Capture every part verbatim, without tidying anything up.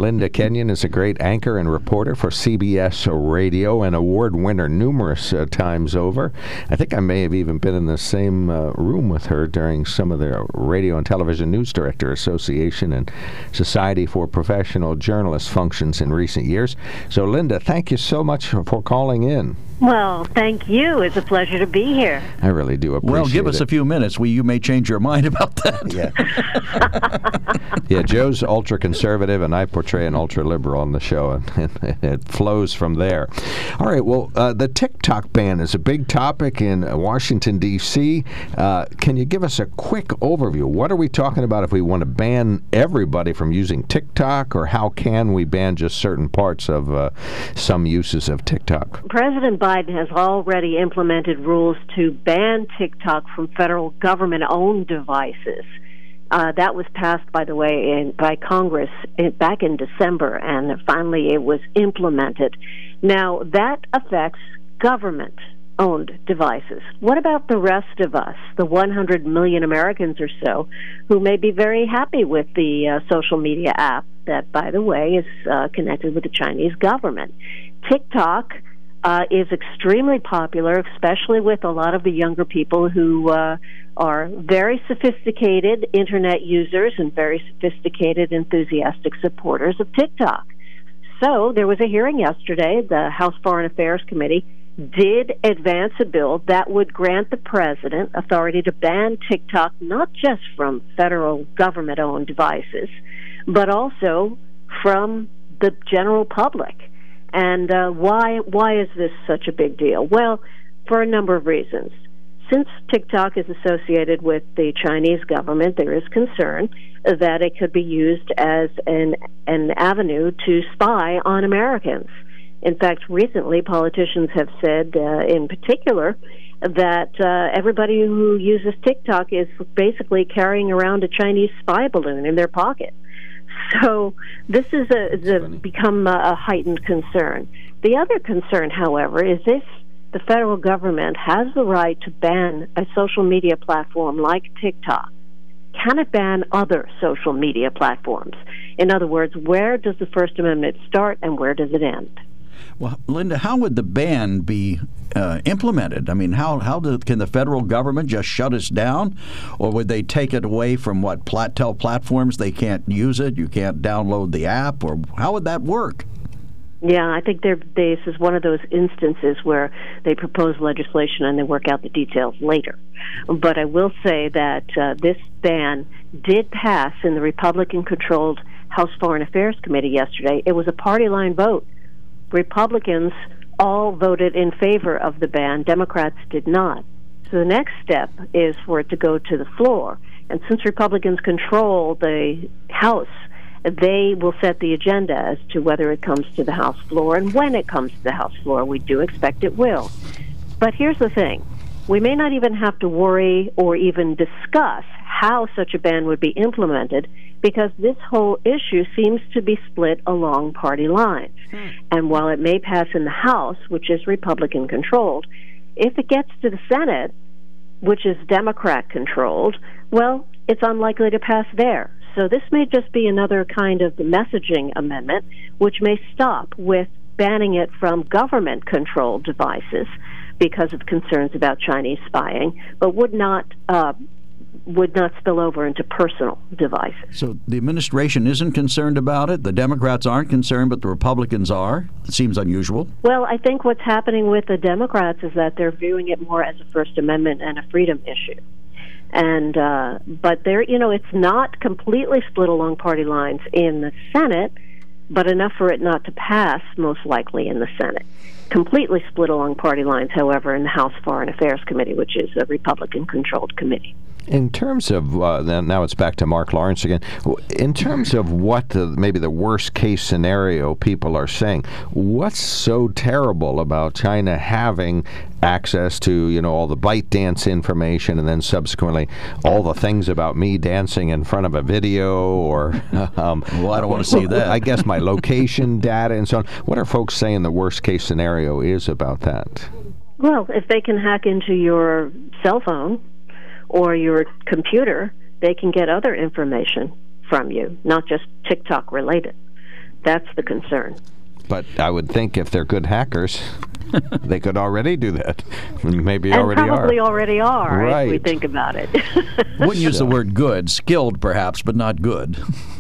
Linda Kenyon is a great anchor and reporter for C B S Radio, an award winner numerous uh, times over. I think I may have even been in the same uh, room with her during some of the Radio and Television News Director Association and Society for Professional Journalists functions in recent years. So, Linda, thank you so much for calling in. Well, thank you. It's a pleasure to be here. I really do appreciate it. Well, give us it. a few minutes. We, you may change your mind about that. Yeah. Yeah, Joe's ultra-conservative, and I portray an ultra-liberal on the show, and, and it flows from there. All right, well, uh, the TikTok ban is a big topic in Washington, D C Uh, can you give us a quick overview? What are we talking about if we want to ban everybody from using TikTok, or how can we ban just certain parts of uh, some uses of TikTok? President Biden has already implemented rules to ban TikTok from federal government-owned devices. Uh, that was passed, by the way, in, by Congress in, back in December, and finally it was implemented. Now, that affects government-owned devices. What about the rest of us, the one hundred million Americans or so, who may be very happy with the uh, social media app that, by the way, is uh, connected with the Chinese government? TikTok Uh, is extremely popular, especially with a lot of the younger people who uh, are very sophisticated Internet users and very sophisticated, enthusiastic supporters of TikTok. So there was a hearing yesterday. The House Foreign Affairs Committee did advance a bill that would grant the president authority to ban TikTok not just from federal government-owned devices, but also from the general public. And uh, why why is this such a big deal? Well, for a number of reasons. Since TikTok is associated with the Chinese government, there is concern that it could be used as an an avenue to spy on Americans. In fact, recently politicians have said, uh, in particular, that uh, everybody who uses TikTok is basically carrying around a Chinese spy balloon in their pocket. So this is, a, is a become a, a heightened concern. The other concern, however, is if the federal government has the right to ban a social media platform like TikTok, can it ban other social media platforms? In other words, where does the First Amendment start and where does it end? Well, Linda, how would the ban be uh, implemented? I mean, how how do, can the federal government just shut us down, or would they take it away from what plat- tell platforms they can't use it, you can't download the app, or how would that work? Yeah, I think they're, this is one of those instances where they propose legislation and they work out the details later. But I will say that uh, this ban did pass in the Republican-controlled House Foreign Affairs Committee yesterday. It was a party line vote. Republicans all voted in favor of the ban. Democrats did not. So the next step is for it to go to the floor. And since Republicans control the House, they will set the agenda as to whether it comes to the House floor. And when it comes to the House floor, we do expect it will. But here's the thing. We may not even have to worry or even discuss how such a ban would be implemented, because this whole issue seems to be split along party lines. Hmm. And while it may pass in the House, which is Republican-controlled, if it gets to the Senate, which is Democrat-controlled, well, it's unlikely to pass there. So this may just be another kind of messaging amendment, which may stop with banning it from government-controlled devices because of concerns about Chinese spying, but would not uh, would not spill over into personal devices. So the administration isn't concerned about it. The Democrats aren't concerned, but the Republicans are. It seems unusual. Well, I think what's happening with the Democrats is that they're viewing it more as a First Amendment and a freedom issue. And uh, but there, you know, it's not completely split along party lines in the Senate, but enough for it not to pass, most likely, in the Senate. Completely split along party lines, however, in the House Foreign Affairs Committee, which is a Republican-controlled committee. In terms of, uh, now it's back to Mark Lawrence again, in terms of what the, maybe the worst case scenario people are saying, what's so terrible about China having access to, you know, all the ByteDance information and then subsequently all the things about me dancing in front of a video or... Um, well, I don't want to see that. I guess my location data and so on. What are folks saying the worst case scenario is about that? Well, if they can hack into your cell phone or your computer, they can get other information from you, not just TikTok related. That's the concern. But I would think if they're good hackers, they could already do that. Maybe and already probably are. already are, right. if we think about it. Wouldn't use the word good. Skilled, perhaps, but not good.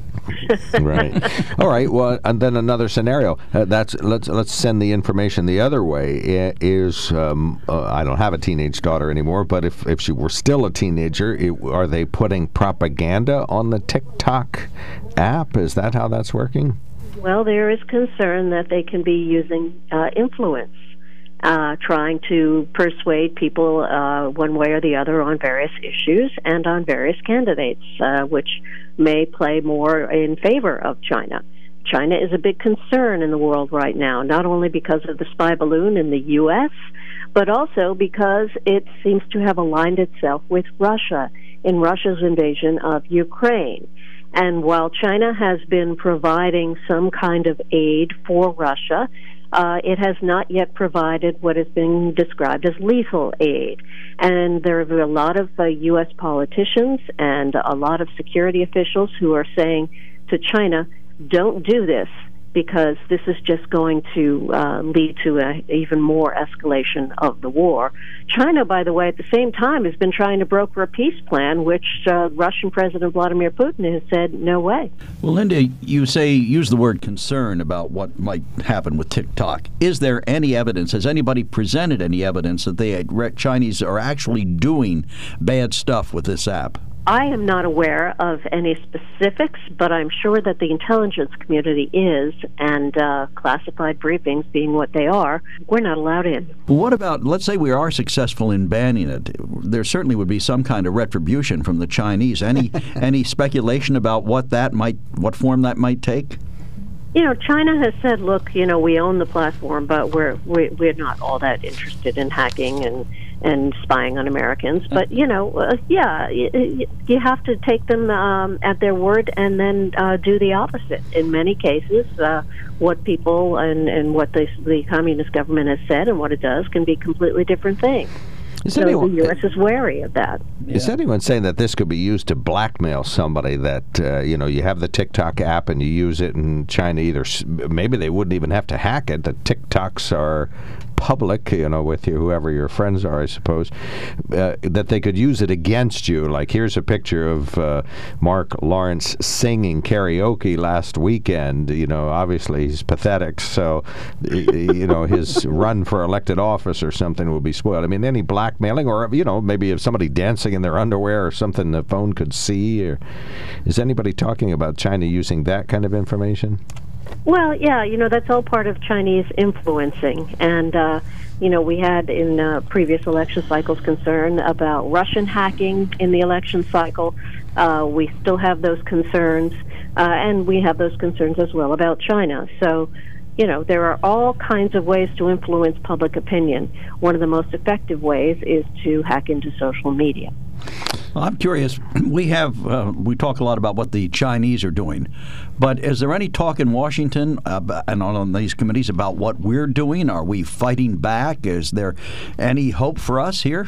Right. All right. Well, and then another scenario. Uh, that's let's let's send the information the other way. I- Is um, uh, I don't have a teenage daughter anymore, but if if she were still a teenager, it, are they putting propaganda on the TikTok app? Is that how that's working? Well, there is concern that they can be using uh, influence, uh, trying to persuade people uh, one way or the other on various issues and on various candidates, uh, which may play more in favor of China. China is a big concern in the world right now, not only because of the spy balloon in the U S, but also because it seems to have aligned itself with Russia in Russia's invasion of Ukraine. And while China has been providing some kind of aid for Russia, uh, it has not yet provided what is being described as lethal aid. And there are a lot of uh, U S politicians and a lot of security officials who are saying to China, don't do this, because this is just going to uh, lead to a, even more escalation of the war. China, by the way, at the same time, has been trying to broker a peace plan, which uh, Russian President Vladimir Putin has said, no way. Well, Linda, you say, use the word concern about what might happen with TikTok. Is there any evidence, has anybody presented any evidence that the Chinese are actually doing bad stuff with this app? I am not aware of any specifics, but I'm sure that the intelligence community is, and uh, classified briefings being what they are, we're not allowed in. Well, what about, let's say we are successful in banning it. There certainly would be some kind of retribution from the Chinese. Any any speculation about what that might, what form that might take? You know, China has said, look, you know, we own the platform, but we're we, we're not all that interested in hacking and and spying on Americans. But, you know, uh, yeah, you, you have to take them um, at their word and then uh, do the opposite. In many cases, uh, what people and, and what the, the communist government has said and what it does can be completely different things. Is so anyone, the U S is wary of that. Is Yeah. anyone saying that this could be used to blackmail somebody, that, uh, you know, you have the TikTok app and you use it in China, either s- maybe they wouldn't even have to hack it, the TikToks are public, you know, with you, whoever your friends are, I suppose, uh, that they could use it against you. Like, here's a picture of uh, Mark Lawrence singing karaoke last weekend. You know, obviously he's pathetic, so, you know, his run for elected office or something will be spoiled. I mean, any blackmailing, or, you know, maybe if somebody dancing in their underwear or something the phone could see, or is anybody talking about China using that kind of information? Well, yeah, you know, that's all part of Chinese influencing. And, uh, you know, we had in uh, previous election cycles concern about Russian hacking in the election cycle. Uh, we still have those concerns, uh, and we have those concerns as well about China. So, you know, there are all kinds of ways to influence public opinion. One of the most effective ways is to hack into social media. Well, I'm curious. We have uh, we talk a lot about what the Chinese are doing, but is there any talk in Washington about, and on these committees about what we're doing? Are we fighting back? Is there any hope for us here?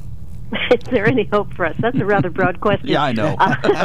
Is there any hope for us? That's a rather broad question. Yeah, I know.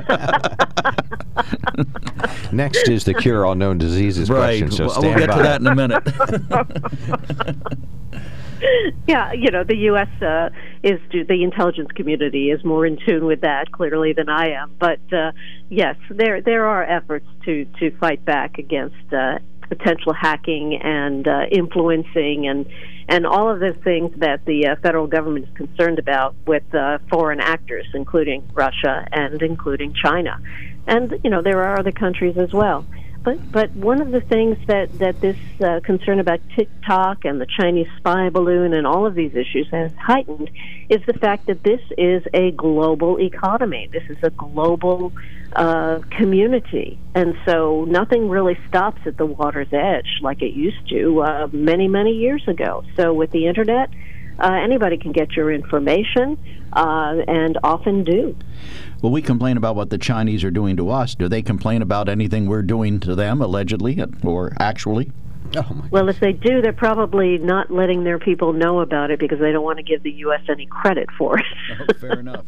Next is the cure all known diseases Right. question, so We'll- stand we'll get by. to that in a minute. Yeah, you know, the U S uh, is, the intelligence community is more in tune with that, clearly, than I am. But, uh, yes, there there are efforts to, to fight back against uh, potential hacking and uh, influencing and and all of the things that the uh, federal government is concerned about with uh, foreign actors, including Russia and including China. And, you know, there are other countries as well. But but one of the things that, that this uh, concern about TikTok and the Chinese spy balloon and all of these issues has heightened is the fact that this is a global economy. This is a global uh, community. And so nothing really stops at the water's edge like it used to uh, many, many years ago. So with the Internet, uh, anybody can get your information uh, and often do. Well, we complain about what the Chinese are doing to us. Do they complain about anything we're doing to them, allegedly or actually? Oh, my Well, if they do, they're probably not letting their people know about it because they don't want to give the U S any credit for it. Oh, fair enough.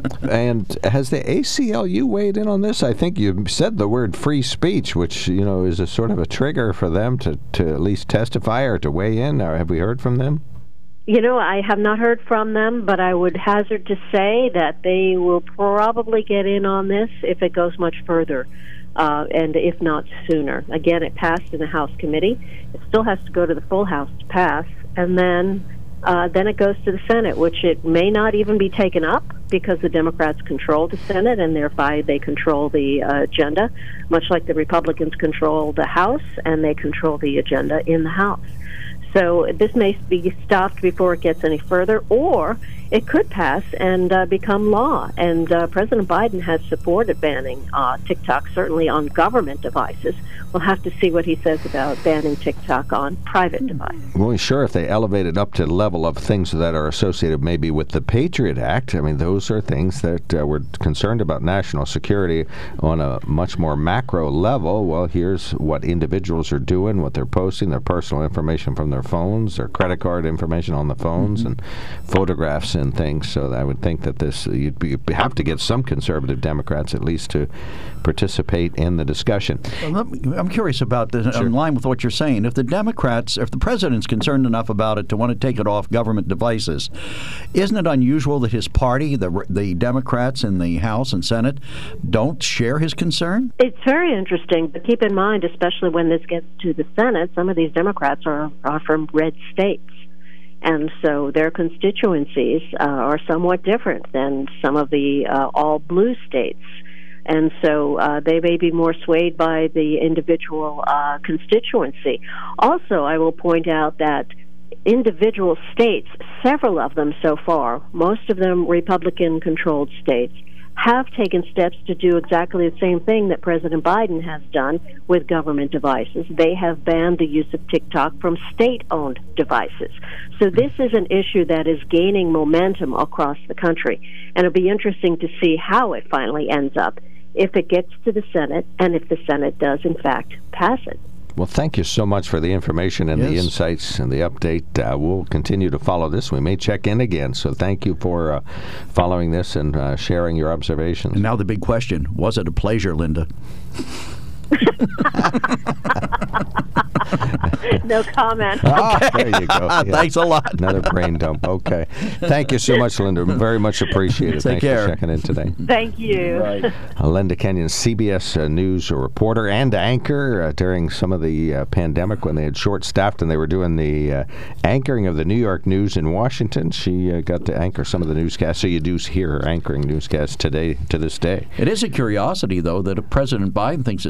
And has the A C L U weighed in on this? I think you said the word free speech, which, you know, is a sort of a trigger for them to, to at least testify or to weigh in. Or have we heard from them? You know, I have not heard from them, but I would hazard to say that they will probably get in on this if it goes much further. Uh, and if not sooner. Again, it passed in the House committee. It still has to go to the full House to pass, and then uh, then it goes to the Senate, which it may not even be taken up because the Democrats control the Senate, and thereby they control the uh, agenda, much like the Republicans control the House, and they control the agenda in the House. So this may be stopped before it gets any further, or it could pass and uh, become law. And uh, President Biden has supported banning uh, TikTok, certainly on government devices. We'll have to see what he says about banning TikTok on private devices. Well, sure, if they elevate it up to the level of things that are associated maybe with the Patriot Act, I mean, those are things that uh, we're concerned about national security on a much more macro level. Well, here's what individuals are doing, what they're posting, their personal information from their phones, their credit card information on the phones, mm-hmm. and photographs and things. So I would think that this, you'd, be, you'd have to get some conservative Democrats at least to participate in the discussion. Well, I'm curious about this, sure. in line with what you're saying. If the Democrats, if the president's concerned enough about it to want to take it off government devices, isn't it unusual that his party, the the Democrats in the House and Senate, don't share his concern? It's very interesting, but keep in mind, especially when this gets to the Senate, some of these Democrats are, are from red states. And so their constituencies uh, are somewhat different than some of the uh, all-blue states. And so uh, they may be more swayed by the individual uh, constituency. Also, I will point out that individual states, several of them so far, most of them Republican-controlled states, have taken steps to do exactly the same thing that President Biden has done with government devices. They have banned the use of TikTok from state-owned devices. So this is an issue that is gaining momentum across the country, and it'll be interesting to see how it finally ends up, if it gets to the Senate, and if the Senate does, in fact, pass it. Well, thank you so much for the information and yes. the insights and the update. Uh, we'll continue to follow this. We may check in again. So thank you for uh, following this and uh, sharing your observations. And now the big question, was it a pleasure, Linda? No comment. Ah, there you go. Yeah. Thanks a lot. Another brain dump. Okay. Thank you so much, Linda. Very much appreciated. Take Thanks care. for checking in today. Thank you. Right. Uh, Linda Kenyon, C B S uh, News reporter and anchor uh, during some of the uh, pandemic when they had short-staffed and they were doing the uh, anchoring of the New York news in Washington. She uh, got to anchor some of the newscasts. So you do hear her anchoring newscasts today to this day. It is a curiosity, though, that if President Biden thinks it's